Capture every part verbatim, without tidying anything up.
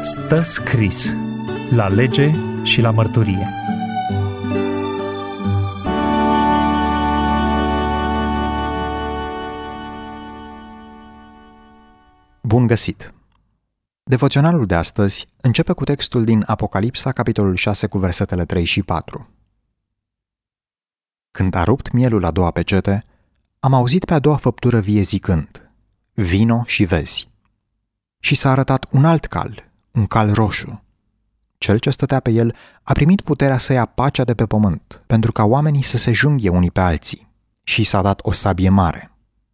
Stă scris la lege și la mărturie. Bun găsit! Devoționalul de astăzi începe cu textul din Apocalipsa, capitolul șase, cu versetele trei și patru. Când a rupt mielul a doua pecete, am auzit pe a doua făptură vie zicând: vino și vezi. Și s-a arătat un alt cal, un cal roșu. Cel ce stătea pe el a primit puterea să ia pacea de pe pământ, pentru ca oamenii să se junghie unii pe alții, și s-a dat o sabie mare.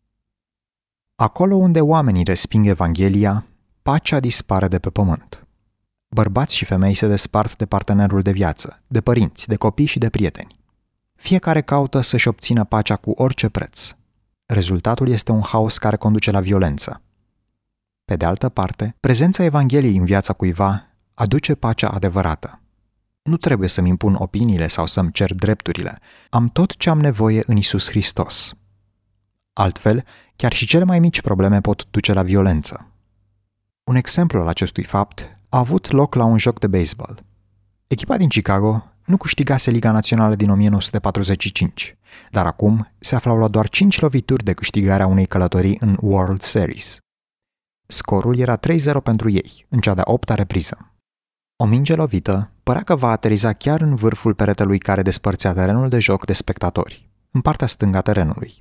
Acolo unde oamenii resping Evanghelia, pacea dispare de pe pământ. Bărbați și femei se despart de partenerul de viață, de părinți, de copii și de prieteni. Fiecare caută să-și obțină pacea cu orice preț. Rezultatul este un haos care conduce la violență. Pe de altă parte, prezența Evangheliei în viața cuiva aduce pacea adevărată. Nu trebuie să-mi impun opiniile sau să-mi cer drepturile. Am tot ce am nevoie în Iisus Hristos. Altfel, chiar și cele mai mici probleme pot duce la violență. Un exemplu al acestui fapt a avut loc la un joc de baseball. Echipa din Chicago nu câștigase Liga Națională din nouăsprezece patruzeci și cinci, dar acum se aflau la doar cinci lovituri de câștigarea unei călătorii în World Series. Scorul era trei zero pentru ei, în cea de-a opta repriză. O minge lovită părea că va ateriza chiar în vârful peretelui care despărțea terenul de joc de spectatori, în partea stângă a terenului.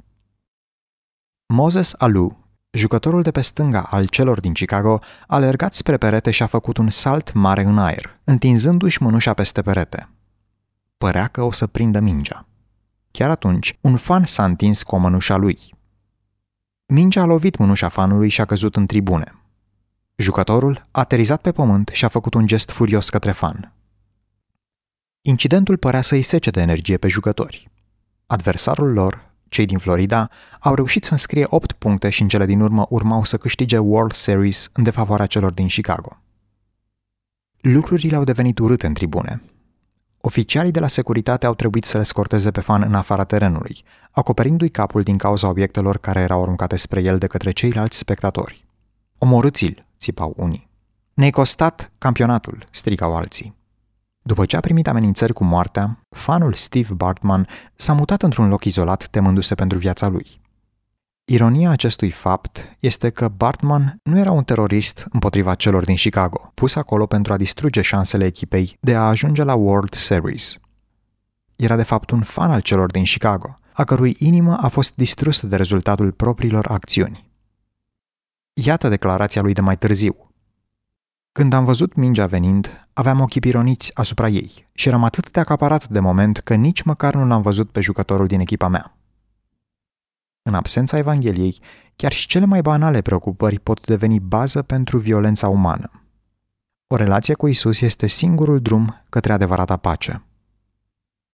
Moses Alou, jucătorul de pe stânga al celor din Chicago, a alergat spre perete și a făcut un salt mare în aer, întinzându-și mânușa peste perete. Părea că o să prindă mingea. Chiar atunci, un fan s-a întins cu o mânușa lui. Mingea a lovit mânușa fanului și a căzut în tribune. Jucătorul a aterizat pe pământ și a făcut un gest furios către fan. Incidentul părea să-i sece de energie pe jucători. Adversarul lor, cei din Florida, au reușit să înscrie opt puncte și în cele din urmă urmau să câștige World Series în defavoarea celor din Chicago. Lucrurile au devenit urâte în tribune. Oficialii de la securitate au trebuit să le scorteze pe fan în afara terenului, acoperindu-i capul din cauza obiectelor care erau aruncate spre el de către ceilalți spectatori. Omorâți-l, țipau unii. Ne-ai costat campionatul, strigau alții. După ce a primit amenințări cu moartea, fanul Steve Bartman s-a mutat într-un loc izolat, temându-se pentru viața lui. Ironia acestui fapt este că Bartman nu era un terorist împotriva celor din Chicago, pus acolo pentru a distruge șansele echipei de a ajunge la World Series. Era de fapt un fan al celor din Chicago, a cărui inimă a fost distrusă de rezultatul propriilor acțiuni. Iată declarația lui de mai târziu. Când am văzut mingea venind, aveam ochii pironiți asupra ei și eram atât de acaparat de moment că nici măcar nu l-am văzut pe jucătorul din echipa mea. În absența Evangheliei, chiar și cele mai banale preocupări pot deveni bază pentru violența umană. O relație cu Isus este singurul drum către adevărata pace.